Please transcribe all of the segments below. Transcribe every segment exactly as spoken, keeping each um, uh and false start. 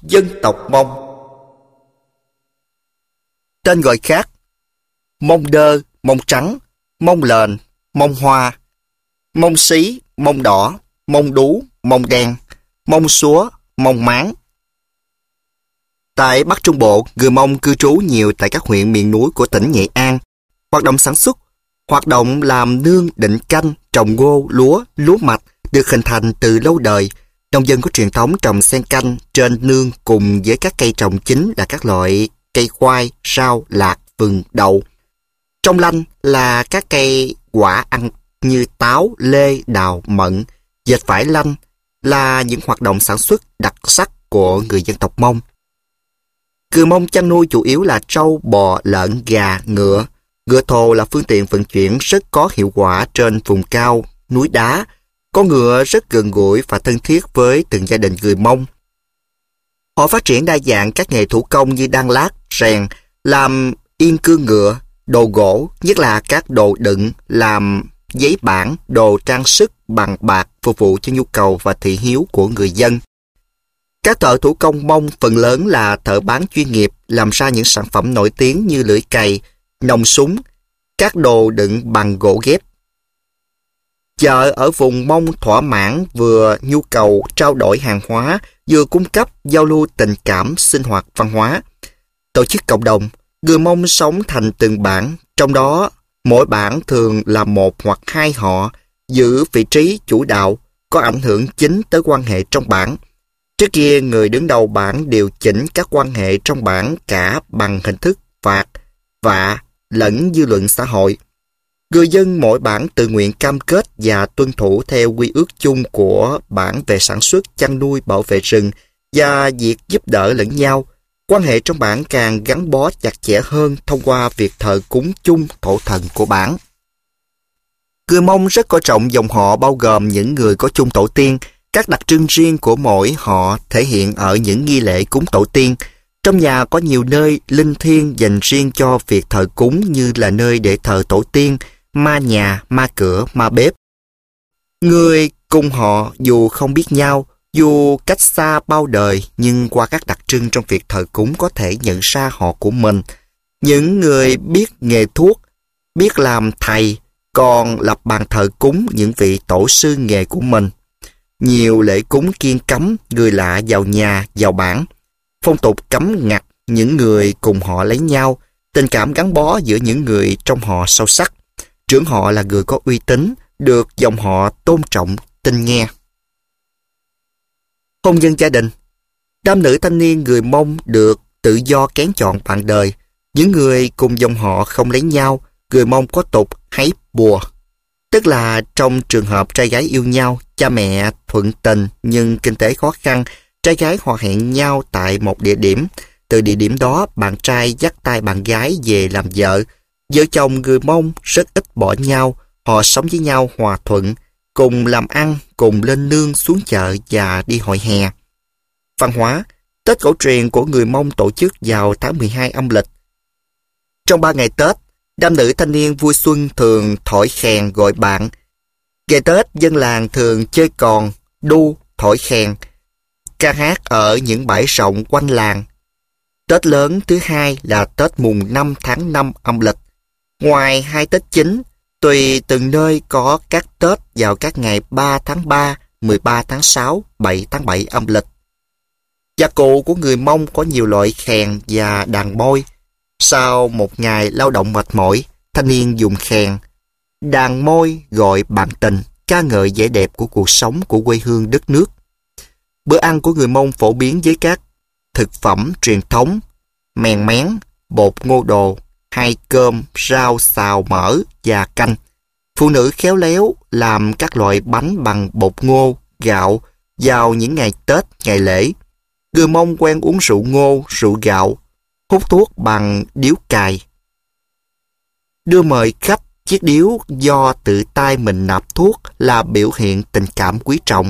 Dân tộc Mông. Tên gọi khác: Mông Đơ, Mông Trắng, Mông Lền, Mông Hoa, Mông Xí, Mông Đỏ, Mông Đú, Mông Đen, Mông Súa, Mông Máng. Tại Bắc Trung Bộ, người Mông cư trú nhiều tại các huyện miền núi của tỉnh Nghệ An. Hoạt động sản xuất, hoạt động làm nương định canh, trồng ngô, lúa, lúa mạch được hình thành từ lâu đời. Nông dân có truyền thống trồng xen canh trên nương cùng với các cây trồng chính là các loại cây khoai, rau, lạc, vừng, đậu. Trong lanh là các cây quả ăn như táo, lê, đào, mận. Dệt vải lanh là những hoạt động sản xuất đặc sắc của người dân tộc Mông. Người Mông chăn nuôi chủ yếu là trâu, bò, lợn, gà, ngựa. Ngựa thồ là phương tiện vận chuyển rất có hiệu quả trên vùng cao, núi đá. Con ngựa rất gần gũi và thân thiết với từng gia đình người Mông. Họ phát triển đa dạng các nghề thủ công như đan lát, rèn, làm yên cương ngựa, đồ gỗ, nhất là các đồ đựng, làm giấy bản, đồ trang sức bằng bạc phục vụ cho nhu cầu và thị hiếu của người dân. Các thợ thủ công Mông phần lớn là thợ bán chuyên nghiệp, làm ra những sản phẩm nổi tiếng như lưỡi cày, nòng súng, các đồ đựng bằng gỗ ghép. Chợ ở vùng Mông thỏa mãn vừa nhu cầu trao đổi hàng hóa, vừa cung cấp giao lưu tình cảm, sinh hoạt văn hóa. Tổ chức cộng đồng, người Mông sống thành từng bản, trong đó mỗi bản thường là một hoặc hai họ giữ vị trí chủ đạo, có ảnh hưởng chính tới quan hệ trong bản. Trước kia, người đứng đầu bản điều chỉnh các quan hệ trong bản cả bằng hình thức phạt, vạ, lẫn dư luận xã hội. Người dân mỗi bản tự nguyện cam kết và tuân thủ theo quy ước chung của bản về sản xuất, chăn nuôi, bảo vệ rừng và việc giúp đỡ lẫn nhau. Quan hệ trong bản càng gắn bó chặt chẽ hơn thông qua việc thờ cúng chung thổ thần của bản. Người Mông rất coi trọng dòng họ, bao gồm những người có chung tổ tiên. Các đặc trưng riêng của mỗi họ thể hiện ở những nghi lễ cúng tổ tiên. Trong nhà có nhiều nơi linh thiêng dành riêng cho việc thờ cúng, như là nơi để thờ tổ tiên, ma nhà, ma cửa, ma bếp. Người cùng họ dù không biết nhau, dù cách xa bao đời, nhưng qua các đặc trưng trong việc thờ cúng có thể nhận ra họ của mình. Những người biết nghề thuốc, biết làm thầy, còn lập bàn thờ cúng những vị tổ sư nghề của mình. Nhiều lễ cúng kiêng cấm người lạ vào nhà, vào bản. Phong tục cấm ngặt những người cùng họ lấy nhau. Tình cảm gắn bó giữa những người trong họ sâu sắc. Trưởng họ là người có uy tín, được dòng họ tôn trọng, tin nghe. Hôn nhân gia đình. Nam nữ thanh niên người Mông được tự do kén chọn bạn đời. Những người cùng dòng họ không lấy nhau, người Mông có tục háy bùa. Tức là trong trường hợp trai gái yêu nhau, cha mẹ thuận tình nhưng kinh tế khó khăn, trai gái họ hẹn nhau tại một địa điểm. Từ địa điểm đó, bạn trai dắt tay bạn gái về làm vợ. Vợ chồng người Mông rất ít bỏ nhau, họ sống với nhau hòa thuận, cùng làm ăn, cùng lên nương xuống chợ và đi hội hè. Văn hóa. Tết cổ truyền của người Mông tổ chức vào tháng mười hai âm lịch. Trong ba ngày Tết, nam nữ thanh niên vui xuân thường thổi khèn gọi bạn. Ngày Tết, dân làng thường chơi còn, đu, thổi khèn, ca hát ở những bãi rộng quanh làng. Tết lớn thứ hai là Tết mùng năm tháng năm âm lịch. Ngoài hai Tết chính, tùy từng nơi có các Tết vào các ngày ba tháng ba, mười ba tháng sáu, bảy tháng bảy âm lịch. Nhạc cụ của người Mông có nhiều loại khèn và đàn môi. Sau một ngày lao động mệt mỏi, thanh niên dùng khèn, đàn môi gọi bạn tình, ca ngợi vẻ đẹp của cuộc sống của quê hương đất nước. Bữa ăn của người Mông phổ biến với các thực phẩm truyền thống, mèn mén, bột ngô đồ, hai cơm, rau, xào, mỡ và canh. Phụ nữ khéo léo làm các loại bánh bằng bột ngô, gạo vào những ngày Tết, ngày lễ. Người Mông quen uống rượu ngô, rượu gạo, hút thuốc bằng điếu cày. Đưa mời khách chiếc điếu do tự tay mình nạp thuốc là biểu hiện tình cảm quý trọng.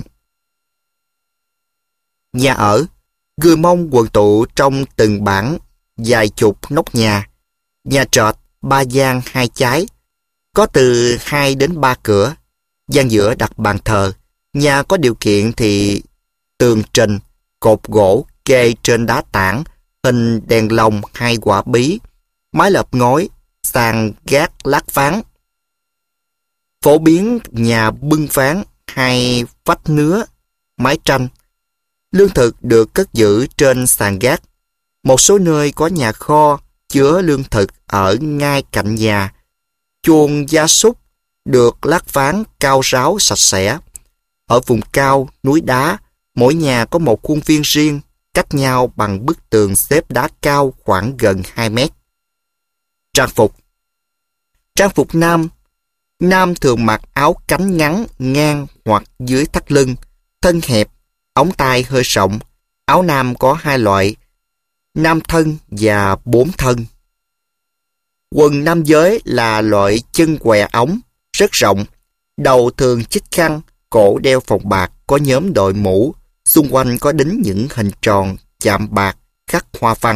Nhà ở. Người Mông quần tụ trong từng bản vài chục nóc nhà. Nhà trệt, ba gian hai chái, có từ hai đến ba cửa. Gian giữa đặt bàn thờ. Nhà có điều kiện thì tường trình, cột gỗ, kê trên đá tảng, hình đèn lồng hay quả bí, mái lợp ngói, sàn gác lát ván. Phổ biến nhà bưng ván hay vách nứa, mái tranh. Lương thực được cất giữ trên sàn gác. Một số nơi có nhà kho chứa lương thực ở ngay cạnh nhà. Chuồng gia súc được lát ván cao ráo sạch sẽ. Ở vùng cao, núi đá, mỗi nhà có một khuôn viên riêng, cách nhau bằng bức tường xếp đá cao khoảng gần hai mét. Trang phục. Trang phục nam. Nam thường mặc áo cánh ngắn, ngang hoặc dưới thắt lưng, thân hẹp, ống tay hơi rộng. Áo nam có hai loại, nam thân và bốn thân. Quần nam giới là loại chân què ống, rất rộng, đầu thường chích khăn, cổ đeo vòng bạc có nhóm đội mũ, xung quanh có đính những hình tròn, chạm bạc, khắc hoa văn.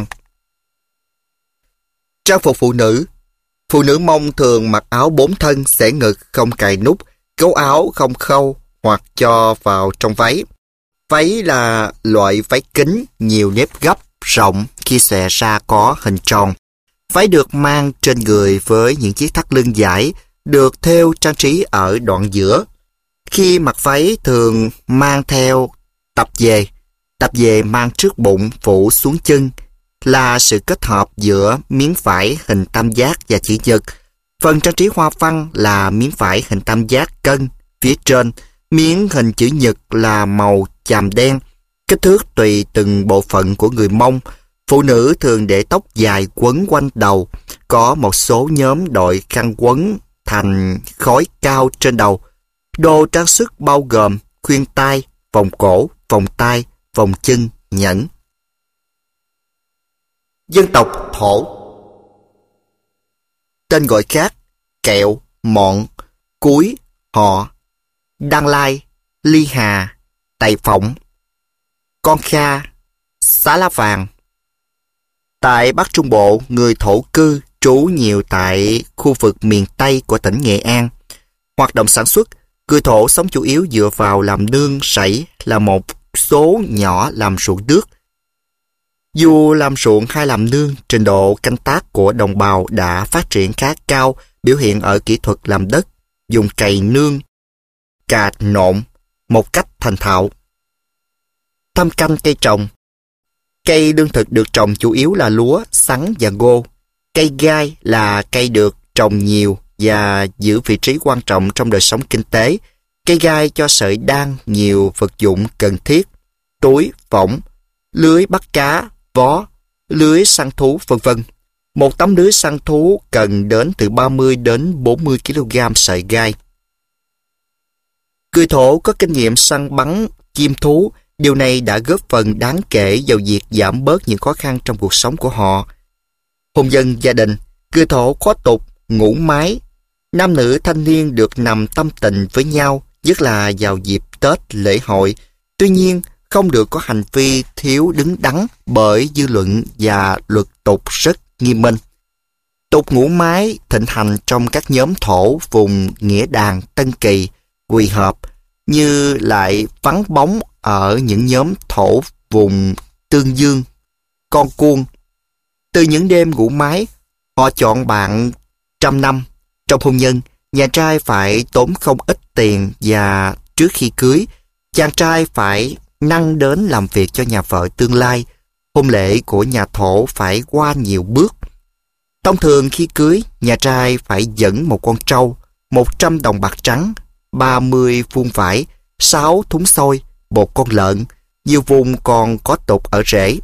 Trang phục phụ nữ. Phụ nữ Mông thường mặc áo bốn thân xẻ ngực không cài nút, gấu áo không khâu hoặc cho vào trong váy. Váy là loại váy kính, nhiều nếp gấp, rộng, khi xòe ra có hình tròn. Váy được mang trên người với những chiếc thắt lưng dải, được thêu trang trí ở đoạn giữa. Khi mặc váy thường mang theo tập dề. Tập dề mang trước bụng phủ xuống chân, là sự kết hợp giữa miếng vải hình tam giác và chữ nhật. Phần trang trí hoa văn là miếng vải hình tam giác cân phía trên, miếng hình chữ nhật là màu chàm đen, kích thước tùy từng bộ phận của người Mông. Phụ nữ thường để tóc dài quấn quanh đầu, có một số nhóm đội khăn quấn thành khói cao trên đầu. Đồ trang sức bao gồm khuyên tai, vòng cổ, vòng tai, vòng chân, nhẫn. Dân tộc Thổ. Tên gọi khác: kẹo, mọn, cúi, họ, đan lai, ly hà, tày phỏng, con kha, xá lá vàng. Tại Bắc Trung Bộ, người thổ cư trú nhiều tại khu vực miền Tây của tỉnh Nghệ An. Hoạt động sản xuất, người thổ sống chủ yếu dựa vào làm nương rẫy, là một số nhỏ làm ruộng nước. Dù làm ruộng hay làm nương, trình độ canh tác của đồng bào đã phát triển khá cao, biểu hiện ở kỹ thuật làm đất, dùng cày nương, cà nộn một cách thành thạo. Thâm canh cây trồng. Cây lương thực được trồng chủ yếu là lúa, sắn và ngô. Cây gai là cây được trồng nhiều và giữ vị trí quan trọng trong đời sống kinh tế. Cây gai cho sợi đan nhiều vật dụng cần thiết: túi, võng, lưới bắt cá, vó, lưới săn thú, vân vân. Một tấm lưới săn thú cần đến từ ba mươi đến bốn mươi ki lô gam sợi gai. Người thổ có kinh nghiệm săn bắn chim thú. Điều này đã góp phần đáng kể vào việc giảm bớt những khó khăn trong cuộc sống của họ. Hôn nhân gia đình. Người thổ có tục ngủ mái. Nam nữ thanh niên được nằm tâm tình với nhau, nhất là vào dịp Tết, lễ hội. Tuy nhiên, không được có hành vi thiếu đứng đắn, bởi dư luận và luật tục rất nghiêm minh. Tục ngủ mái thịnh hành trong các nhóm thổ vùng Nghĩa Đàn, Tân Kỳ, Quỳ Hợp, như lại vắng bóng ở những nhóm thổ vùng Tương Dương, Con Cuông. Từ những đêm ngủ mái, họ chọn bạn trăm năm. Trong hôn nhân, nhà trai phải tốn không ít tiền, và trước khi cưới, chàng trai phải năng đến làm việc cho nhà vợ tương lai. Hôn lễ của nhà thổ phải qua nhiều bước. Thông thường khi cưới, nhà trai phải dẫn một con trâu, một trăm đồng bạc trắng, ba mươi vuông vải, sáu thúng xôi, một con lợn. Nhiều vùng còn có tục ở rễ.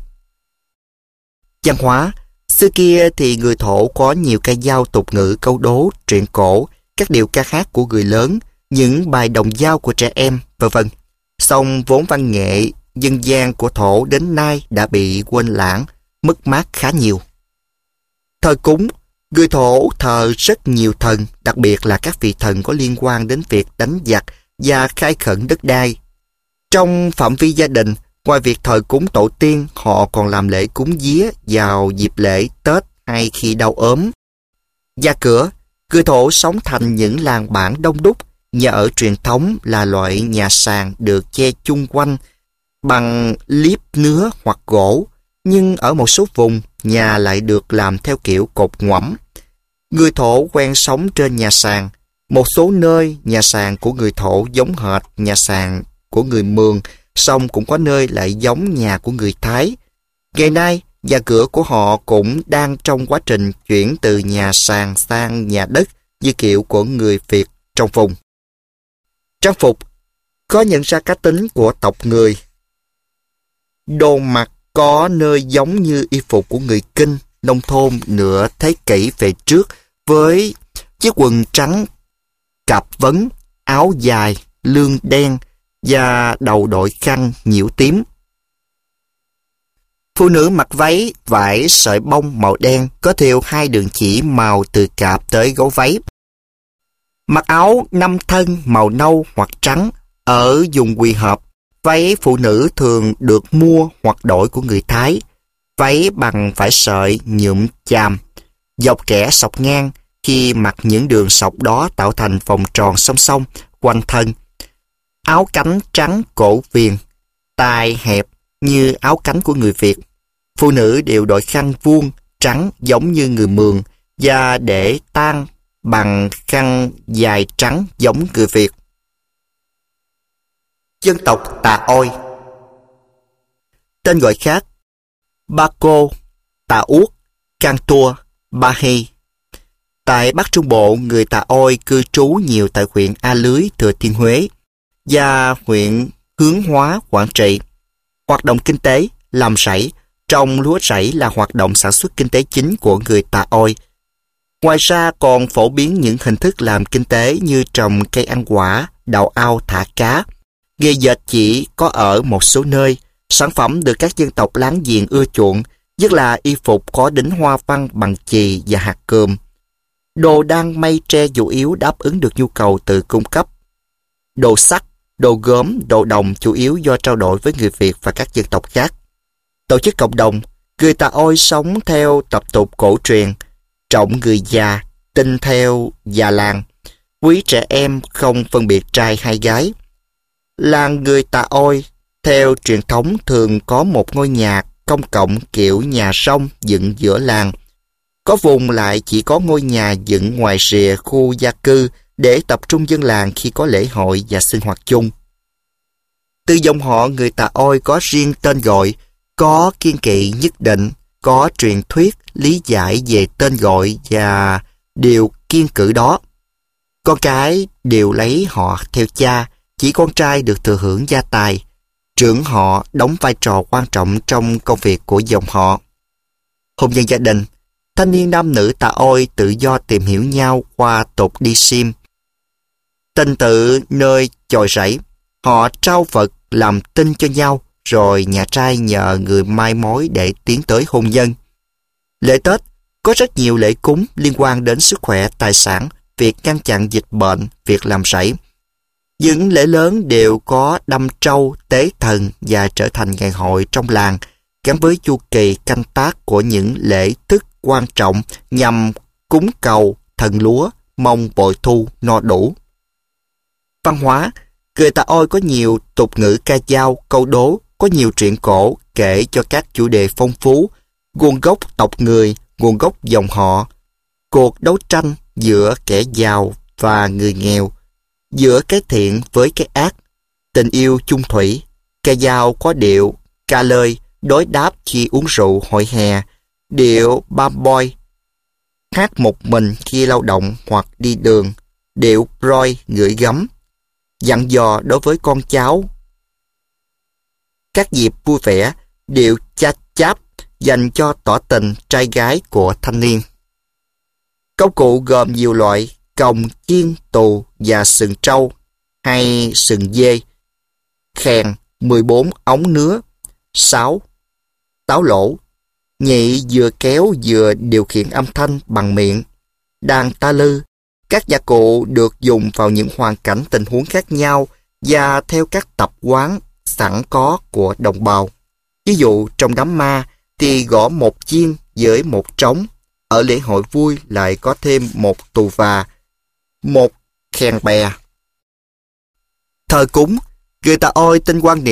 Văn hóa. Xưa kia thì người thổ có nhiều ca dao, tục ngữ, câu đố, truyện cổ, các điệu ca hát của người lớn, những bài đồng dao của trẻ em, vân vân. Song vốn văn nghệ dân gian của thổ đến nay đã bị quên lãng, mất mát khá nhiều. Thờ cúng. Người thổ thờ rất nhiều thần, đặc biệt là các vị thần có liên quan đến việc đánh giặc và khai khẩn đất đai. Trong phạm vi gia đình, ngoài việc thờ cúng tổ tiên, họ còn làm lễ cúng vía vào dịp lễ Tết hay khi đau ốm. Gia cửa. Người thổ sống thành những làng bản đông đúc. Nhà ở truyền thống là loại nhà sàn được che chung quanh bằng liếp nứa hoặc gỗ, nhưng ở một số vùng, nhà lại được làm theo kiểu cột ngoẫm. Người Thổ quen sống trên nhà sàn. Một số nơi, nhà sàn của người Thổ giống hệt nhà sàn của người Mường, song cũng có nơi lại giống nhà của người Thái. Ngày nay, nhà cửa của họ cũng đang trong quá trình chuyển từ nhà sàn sang nhà đất như kiểu của người Việt trong vùng. Trang phục có nhận ra cá tính của tộc người. Đồ mặc có nơi giống như y phục của người Kinh, nông thôn nửa thế kỷ về trước, với chiếc quần trắng, cạp vấn, áo dài, lương đen và đầu đội khăn nhiễu tím. Phụ nữ mặc váy vải sợi bông màu đen có thêu hai đường chỉ màu từ cạp tới gấu váy. Mặc áo năm thân màu nâu hoặc trắng. Ở vùng Quỳ Hợp, váy phụ nữ thường được mua hoặc đổi của người Thái. Váy bằng vải sợi nhuộm chàm, dọc kẻ sọc ngang, khi mặc những đường sọc đó tạo thành vòng tròn song song quanh thân. Áo cánh trắng cổ viền, tai hẹp như áo cánh của người Việt. Phụ nữ đều đội khăn vuông trắng giống như người Mường và để tang bằng khăn dài trắng giống người Việt. Dân tộc Tà Ôi. Tên gọi khác: Ba Cô, Tà Uất, Can Tua, Ba Hy. Tại Bắc Trung Bộ, người Tà Ôi cư trú nhiều tại huyện A Lưới, Thừa Thiên Huế và huyện Hướng Hóa, Quảng Trị. Hoạt động kinh tế, làm rẫy, trồng lúa rẫy là hoạt động sản xuất kinh tế chính của người Tà Ôi. Ngoài ra còn phổ biến những hình thức làm kinh tế như trồng cây ăn quả, đào ao thả cá. Nghề dệt chỉ có ở một số nơi. Sản phẩm được các dân tộc láng giềng ưa chuộng, nhất là y phục có đính hoa văn bằng chì và hạt cườm. Đồ đan mây tre chủ yếu đáp ứng được nhu cầu từ cung cấp. Đồ sắt, đồ gốm, đồ đồng chủ yếu do trao đổi với người Việt và các dân tộc khác. Tổ chức cộng đồng, người Tà Ôi sống theo tập tục cổ truyền, trọng người già, tin theo già làng, quý trẻ em không phân biệt trai hay gái. Làng người Tà Ôi theo truyền thống thường có một ngôi nhà công cộng kiểu nhà rông dựng giữa làng. Có vùng lại chỉ có ngôi nhà dựng ngoài rìa khu gia cư để tập trung dân làng khi có lễ hội và sinh hoạt chung. Từ dòng họ người Tà Ôi có riêng tên gọi, có kiêng kỵ nhất định, có truyền thuyết lý giải về tên gọi và điều kiêng cữ đó. Con cái đều lấy họ theo cha, chỉ con trai được thừa hưởng gia tài. Trưởng họ đóng vai trò quan trọng trong công việc của dòng họ. Hôn nhân gia đình, thanh niên nam nữ Tà Ôi tự do tìm hiểu nhau qua tục đi sim. Tình tự nơi chòi rẫy, họ trao vật làm tin cho nhau, rồi nhà trai nhờ người mai mối để tiến tới hôn nhân. Lễ Tết, có rất nhiều lễ cúng liên quan đến sức khỏe, tài sản, việc ngăn chặn dịch bệnh, việc làm rẫy. Những lễ lớn đều có đâm trâu, tế thần và trở thành ngày hội trong làng, gắn với chu kỳ canh tác của những lễ thức quan trọng nhằm cúng cầu thần lúa, mong bội thu no đủ. Văn hóa, người Tà Ôi có nhiều tục ngữ ca dao, câu đố, có nhiều truyện cổ kể cho các chủ đề phong phú, nguồn gốc tộc người, nguồn gốc dòng họ, cuộc đấu tranh giữa kẻ giàu và người nghèo, giữa cái thiện với cái ác, tình yêu chung thủy. Ca dao có điệu ca lơi, đối đáp khi uống rượu hội hè, điệu bam boy, hát một mình khi lao động hoặc đi đường, điệu roi ngửi gấm, dặn dò đối với con cháu. Các dịp vui vẻ, điệu cha cháp dành cho tỏ tình trai gái của thanh niên. Công cụ gồm nhiều loại: còng, chiên, tù và sừng trâu hay sừng dê, khèn, mười bốn ống nứa, sáo, táo lỗ, nhị vừa kéo vừa điều khiển âm thanh bằng miệng, đàn ta lư. Các nhạc cụ được dùng vào những hoàn cảnh tình huống khác nhau và theo các tập quán sẵn có của đồng bào. Ví dụ trong đám ma thì gõ một chiên với một trống, ở lễ hội vui lại có thêm một tù và, một khèn bè. Thờ cúng, người Tà Ôi tin quan niệm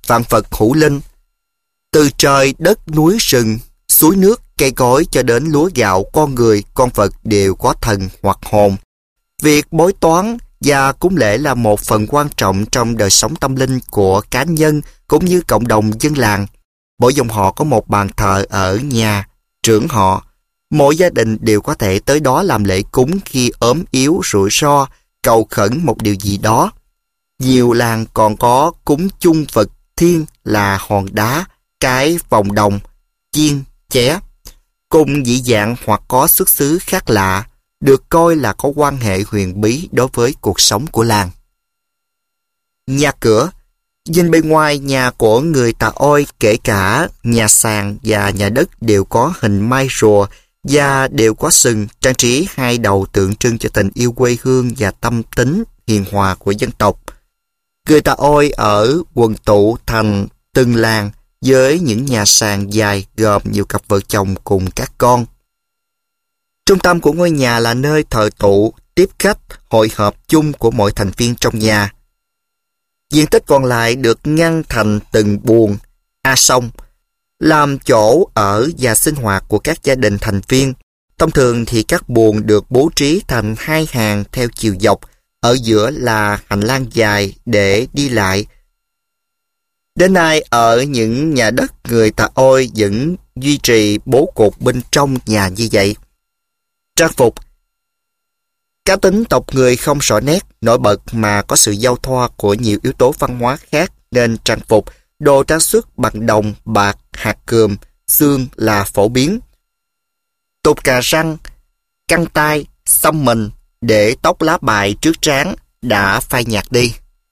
vạn vật hữu linh. Từ trời, đất, núi, rừng, suối nước, cây cối cho đến lúa gạo, con người, con vật đều có thần hoặc hồn. Việc bói toán và cúng lễ là một phần quan trọng trong đời sống tâm linh của cá nhân cũng như cộng đồng dân làng. Mỗi dòng họ có một bàn thờ ở nhà trưởng họ. Mỗi gia đình đều có thể tới đó làm lễ cúng khi ốm yếu, rủi ro, cầu khẩn một điều gì đó. Nhiều làng còn có cúng chung vật thiên là hòn đá, cái vòng đồng, chiên, ché, cùng dị dạng hoặc có xuất xứ khác lạ, được coi là có quan hệ huyền bí đối với cuộc sống của làng. Nhà cửa. Nhìn bên ngoài nhà của người Tà Oi, kể cả nhà sàn và nhà đất đều có hình mai rùa và đều có sừng, trang trí hai đầu tượng trưng cho tình yêu quê hương và tâm tính hiền hòa của dân tộc. Người Tà Oi ở quần tụ thành từng làng với những nhà sàn dài gồm nhiều cặp vợ chồng cùng các con. Trung tâm của ngôi nhà là nơi thờ tụ, tiếp khách, hội họp chung của mọi thành viên trong nhà. Diện tích còn lại được ngăn thành từng buồng, a sông, làm chỗ ở và sinh hoạt của các gia đình thành viên. Thông thường thì các buồng được bố trí thành hai hàng theo chiều dọc, ở giữa là hành lang dài để đi lại. Đến nay, ở những nhà đất người Tà Oi vẫn duy trì bố cục bên trong nhà như vậy. Trang phục. Cá tính tộc người không rõ nét, nổi bật mà có sự giao thoa của nhiều yếu tố văn hóa khác nên trang phục, đồ trang sức bằng đồng, bạc, hạt cườm, xương là phổ biến. Tụt cà răng, căng tay, xăm mình, để tóc lá bài trước trán đã phai nhạt đi.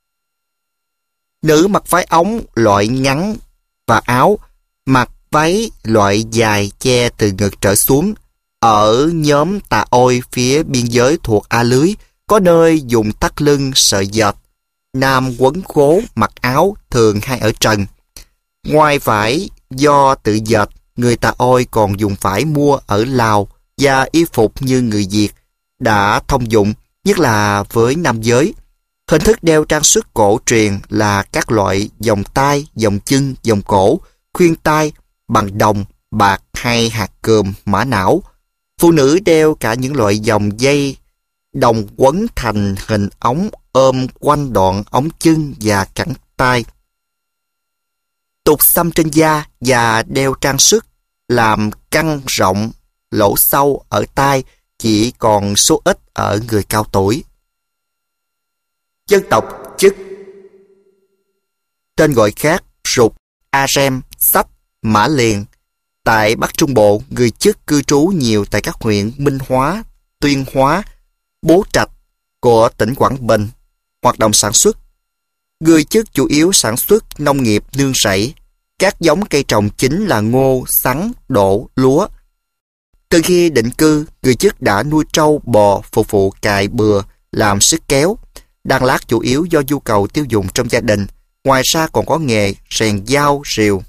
Nữ mặc váy ống loại ngắn và áo, mặc váy loại dài che từ ngực trở xuống. Ở nhóm Tà Oi phía biên giới thuộc A Lưới, có nơi dùng thắt lưng sợi dệt. Nam quấn khố mặc áo thường hay ở trần. Ngoài vải do tự dệt, người Tà Oi còn dùng vải mua ở Lào và y phục như người Việt đã thông dụng, nhất là với nam giới. Hình thức đeo trang sức cổ truyền là các loại vòng tay, vòng chân, vòng cổ, khuyên tai bằng đồng, bạc hay hạt cườm, mã não. Phụ nữ đeo cả những loại vòng dây đồng quấn thành hình ống ôm quanh đoạn ống chân và cẳng tay. Tụt xăm trên da và đeo trang sức làm căng rộng lỗ sâu ở tai chỉ còn số ít ở người cao tuổi. Dân tộc chức. Tên gọi khác: Rục, A-rem, Sách, Mã Liền. Tại Bắc Trung Bộ, người Chức cư trú nhiều tại các huyện Minh Hóa, Tuyên Hóa, Bố Trạch của tỉnh Quảng Bình. Hoạt động sản xuất. Người Chức chủ yếu sản xuất nông nghiệp nương rẫy. Các giống cây trồng chính là ngô, sắn, đỗ, lúa. Từ khi định cư, người Chức đã nuôi trâu, bò, phục vụ cày bừa, làm sức kéo. Đan lát chủ yếu do nhu cầu tiêu dùng trong gia đình. Ngoài ra còn có nghề rèn dao, rìu.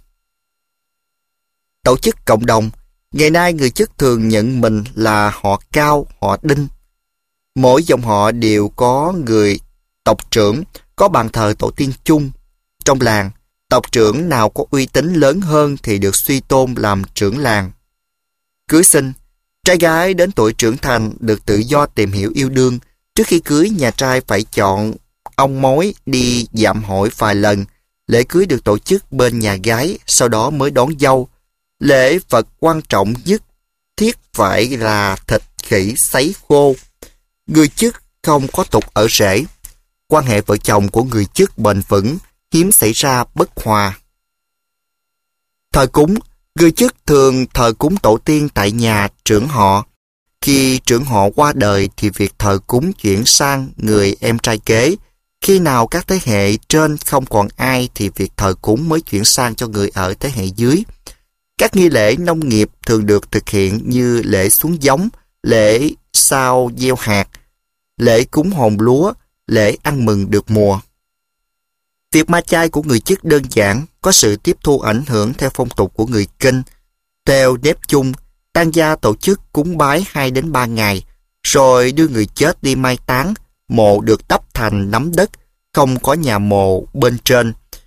Tổ chức cộng đồng. Ngày nay người Chức thường nhận mình là họ Cao, họ Đinh. Mỗi dòng họ đều có người tộc trưởng, có bàn thờ tổ tiên chung. Trong làng, tộc trưởng nào có uy tín lớn hơn thì được suy tôn làm trưởng làng. Cưới xin. Trai gái đến tuổi trưởng thành được tự do tìm hiểu yêu đương. Trước khi cưới, nhà trai phải chọn ông mối đi dạm hội vài lần. Lễ cưới được tổ chức bên nhà gái, sau đó mới đón dâu. Lễ vật quan trọng nhất thiết phải là thịt khỉ sấy khô. Người Chức không có tục ở rể. Quan hệ vợ chồng của người Chức bền vững, hiếm xảy ra bất hòa. Thờ cúng. Người Chức thường thờ cúng tổ tiên tại nhà trưởng họ. Khi trưởng họ qua đời thì việc thờ cúng chuyển sang người em trai kế. Khi nào các thế hệ trên không còn ai thì việc thờ cúng mới chuyển sang cho người ở thế hệ dưới. Các nghi lễ nông nghiệp thường được thực hiện như lễ xuống giống, lễ sao gieo hạt, lễ cúng hồn lúa, lễ ăn mừng được mùa. Việc ma chay của người Chức đơn giản, có sự tiếp thu ảnh hưởng theo phong tục của người Kinh. Theo nếp chung, tang gia tổ chức cúng bái hai đến ba ngày, rồi đưa người chết đi mai táng. Mộ được đắp thành nắm đất, không có nhà mộ bên trên.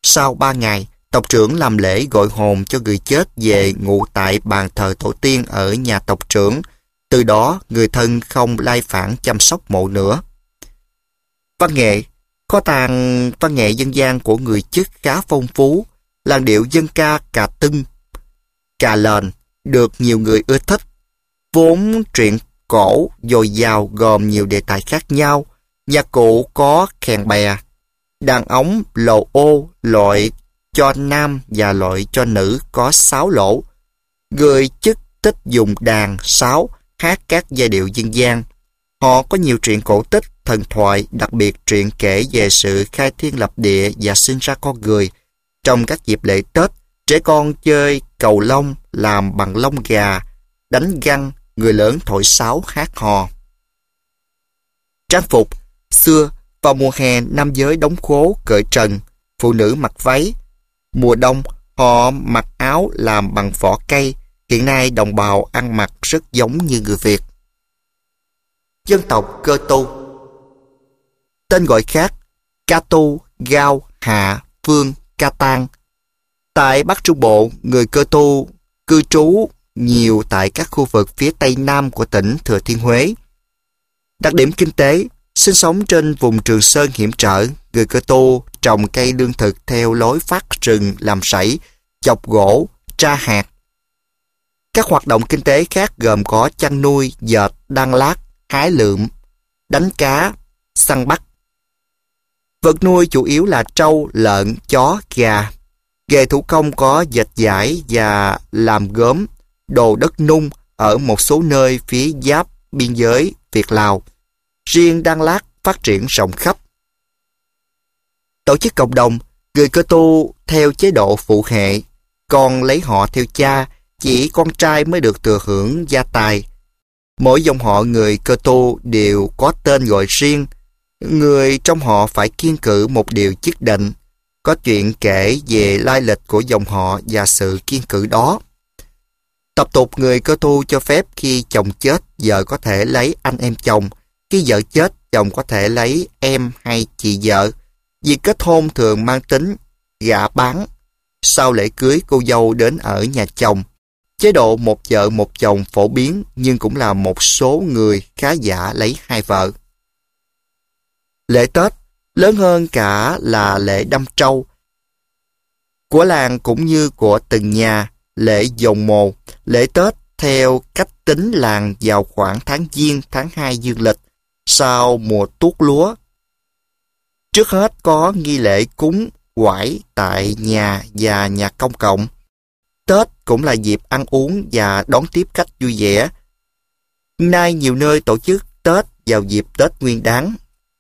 Sau ba ngày, tộc trưởng làm lễ gọi hồn cho người chết về ngụ tại bàn thờ tổ tiên ở nhà tộc trưởng. Từ đó, người thân không lai phản chăm sóc mộ nữa. Văn nghệ. Kho tàng văn nghệ dân gian của người Chức khá phong phú. Làn điệu dân ca cà tưng, cà lền được nhiều người ưa thích. Vốn truyện cổ dồi dào gồm nhiều đề tài khác nhau. Nhạc cụ có kèn bè, đàn ống, lầu ô, loại cho nam và loại cho nữ có sáu lỗ. Người Chức thích dùng đàn, sáo, hát các giai điệu dân gian. Họ có nhiều truyện cổ tích, thần thoại, đặc biệt truyện kể về sự khai thiên lập địa và sinh ra con người. Trong các dịp lễ Tết, trẻ con chơi cầu lông làm bằng lông gà, đánh găng, người lớn thổi sáo hát hò. Trang phục. Xưa, vào mùa hè, nam giới đóng khố, cởi trần, phụ nữ mặc váy. Mùa đông, họ mặc áo làm bằng vỏ cây. Hiện nay, đồng bào ăn mặc rất giống như người Việt. Dân tộc Cơ Tu. Tên gọi khác: Ca Tu, Gao, Hạ, Phương, Ca Tang. Tại Bắc Trung Bộ, người Cơ Tu cư trú nhiều tại các khu vực phía tây nam của tỉnh Thừa Thiên Huế. Đặc điểm kinh tế: sinh sống trên vùng Trường Sơn hiểm trở, người Cơ Tu trồng cây lương thực theo lối phát rừng làm rẫy, chọc gỗ, tra hạt. Các hoạt động kinh tế khác gồm có chăn nuôi, dệt, đan lát, hái lượm, đánh cá, săn bắt. Vật nuôi chủ yếu là trâu, lợn, chó, gà. Nghề thủ công có dệt vải và làm gốm, đồ đất nung ở một số nơi phía giáp biên giới Việt-Lào. Riêng đan lát phát triển rộng khắp. Tổ chức cộng đồng, người Cơ Tu theo chế độ phụ hệ, con lấy họ theo cha, chỉ con trai mới được thừa hưởng gia tài. Mỗi dòng họ người Cơ Tu đều có tên gọi riêng. Người trong họ phải kiêng cữ một điều chức định. Có chuyện kể về lai lịch của dòng họ và sự kiêng cữ đó. Tập tục người Cơ Tu cho phép khi chồng chết, vợ có thể lấy anh em chồng. Khi vợ chết, chồng có thể lấy em hay chị vợ. Việc kết hôn thường mang tính gả bán. Sau lễ cưới, cô dâu đến ở nhà chồng. Chế độ một vợ một chồng phổ biến, nhưng cũng là một số người khá giả lấy hai vợ. Lễ Tết lớn hơn cả là lễ đâm trâu của làng cũng như của từng nhà. Lễ dồn mồ, lễ Tết theo cách tính làng vào khoảng tháng Giêng, tháng hai dương lịch, sau mùa tuốt lúa. Trước hết có nghi lễ cúng quải tại nhà và nhà công cộng. Tết cũng là dịp ăn uống và đón tiếp khách vui vẻ. Nay nhiều nơi tổ chức Tết vào dịp Tết Nguyên Đán.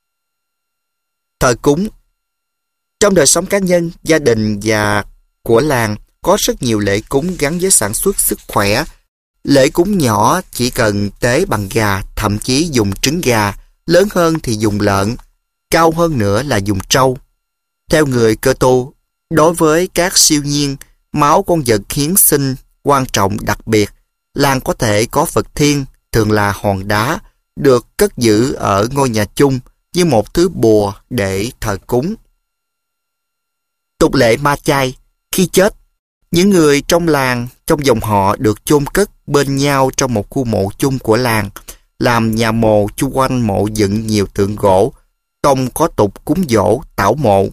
Thờ cúng. Trong đời sống cá nhân, gia đình và của làng có rất nhiều lễ cúng gắn với sản xuất sức khỏe. Lễ cúng nhỏ chỉ cần tế bằng gà, thậm chí dùng trứng gà, lớn hơn thì dùng lợn, cao hơn nữa là dùng trâu. Theo người Cơ Tu, đối với các siêu nhiên, máu con vật hiến sinh quan trọng đặc biệt. Làng có thể có Phật Thiên, thường là hòn đá, được cất giữ ở ngôi nhà chung như một thứ bùa để thờ cúng. Tục lệ ma chay. Khi chết, những người trong làng, trong dòng họ được chôn cất bên nhau trong một khu mộ chung của làng, làm nhà mồ chung quanh mộ dựng nhiều tượng gỗ, không có tục cúng dỗ, tảo mộ.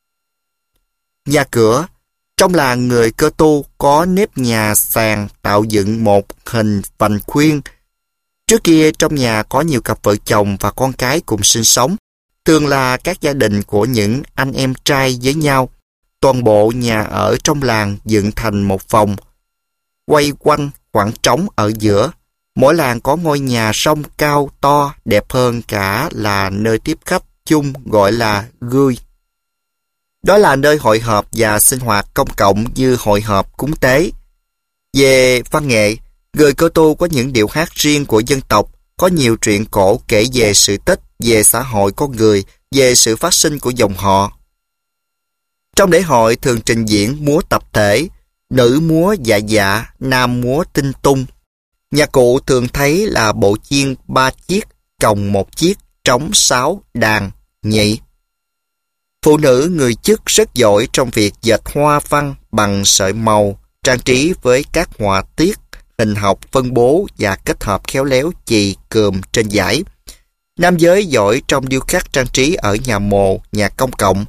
Nhà cửa. Trong làng người Cơ Tu có nếp nhà sàn tạo dựng một hình vành khuyên. Trước kia trong nhà có nhiều cặp vợ chồng và con cái cùng sinh sống, thường là các gia đình của những anh em trai với nhau. Toàn bộ nhà ở trong làng dựng thành một vòng, quay quanh khoảng trống ở giữa. Mỗi làng có ngôi nhà sông cao to, đẹp hơn cả là nơi tiếp khách chung gọi là gươi. Đó là nơi hội họp và sinh hoạt công cộng như hội họp cúng tế. Về văn nghệ, người Cơ Tu có những điệu hát riêng của dân tộc, có nhiều truyện cổ kể về sự tích, về xã hội con người, về sự phát sinh của dòng họ. Trong lễ hội thường trình diễn múa tập thể, nữ múa dạ dạ, nam múa tinh tung. Nhạc cụ thường thấy là bộ chiên ba chiếc, còng một chiếc, trống sáu, đàn, nhị. Phụ nữ người chức rất giỏi trong việc dệt hoa văn bằng sợi màu, trang trí với các họa tiết, hình học phân bố và kết hợp khéo léo chì cườm trên vải. Nam giới giỏi trong điêu khắc trang trí ở nhà mồ, nhà công cộng.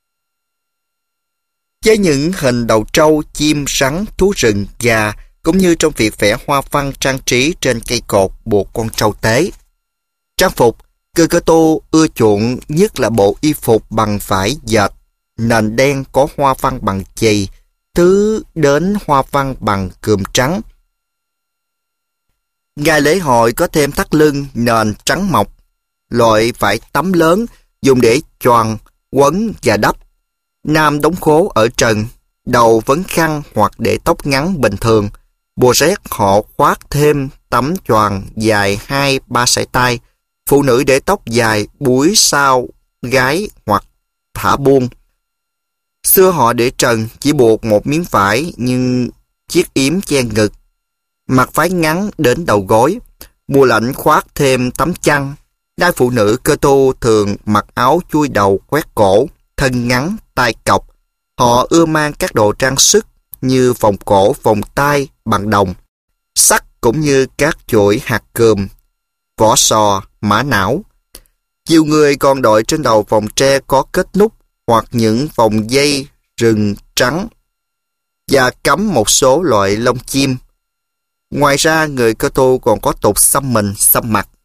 Với những hình đầu trâu, chim, rắn, thú rừng, gà, cũng như trong việc vẽ hoa văn trang trí trên cây cột buộc con trâu tế. Trang phục, người Cơ Tô ưa chuộng nhất là bộ y phục bằng vải dệt, nền đen có hoa văn bằng chì, thứ đến hoa văn bằng cườm trắng. Ngày lễ hội có thêm thắt lưng nền trắng mộc, loại vải tấm lớn dùng để choàng, quấn và đắp. Nam đóng khố ở trần, đầu vấn khăn hoặc để tóc ngắn bình thường. Mùa rét họ khoác thêm tấm choàng dài hai ba sải tay. Phụ nữ để tóc dài búi sau gái hoặc thả buông. Xưa họ để trần chỉ buộc một miếng vải nhưng chiếc yếm che ngực. Mặc váy ngắn đến đầu gối. Mùa lạnh khoác thêm tấm chăn. Đai phụ nữ Cơ Tô thường mặc áo chui đầu quét cổ, thân ngắn, tai cọc. Họ ưa mang các đồ trang sức như vòng cổ, vòng tai bằng đồng, sắt cũng như các chuỗi hạt cườm, vỏ sò, mã não. Nhiều người còn đội trên đầu vòng tre có kết nút hoặc những vòng dây rừng trắng và cắm một số loại lông chim. Ngoài ra, người Cơ Tô còn có tục xăm mình, xăm mặt.